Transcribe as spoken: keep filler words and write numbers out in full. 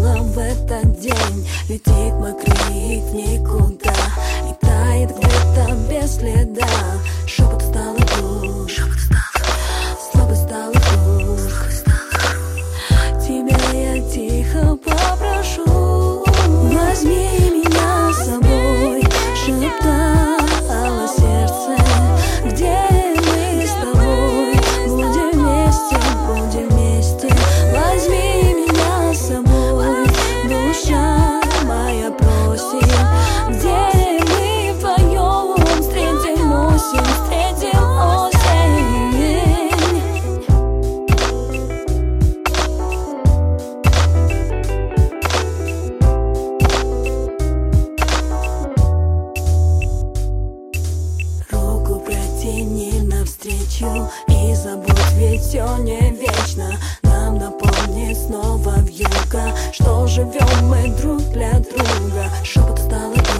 стало в этот день. Летит мой крик в никуда и тает где-то без следа. Шепот стало тут, слабость стала тут. Тебя я тихо попрошу, возьми меня с собой, шептало сердце. Где мы с тобой? Будем вместе, будем вместе. Возьми меня с собой, душа моя просит. Где мы вдвоем встретим осень, встретим осень. Руку протяни навстречу и забудь, ведь все не вечно. Нам напомнит снова вьюга, что живем мы друг для друга. Шепот стало